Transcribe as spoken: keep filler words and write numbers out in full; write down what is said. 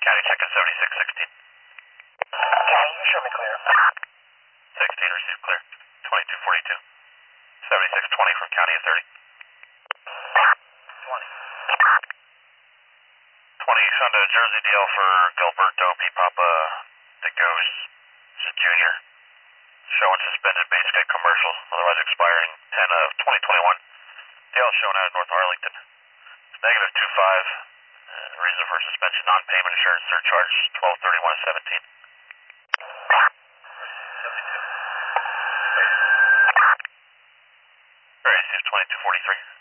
County checking seventy-six sixteen. County, you show me clear. sixteen received clear. twenty-two forty-two. seventy-six twenty from County at thirty. twenty. twenty, found a Jersey deal for Gilberto P. Papa that goes as a junior. Showing suspended base kit commercial, otherwise expiring ten of twenty twenty-one. Deal showing out of North Arlington. Negative two five. Uh, reason for suspension, non-payment insurance surcharge, twelve thirty-one seventeen. seventy-two. Very safe, twenty-two forty-three.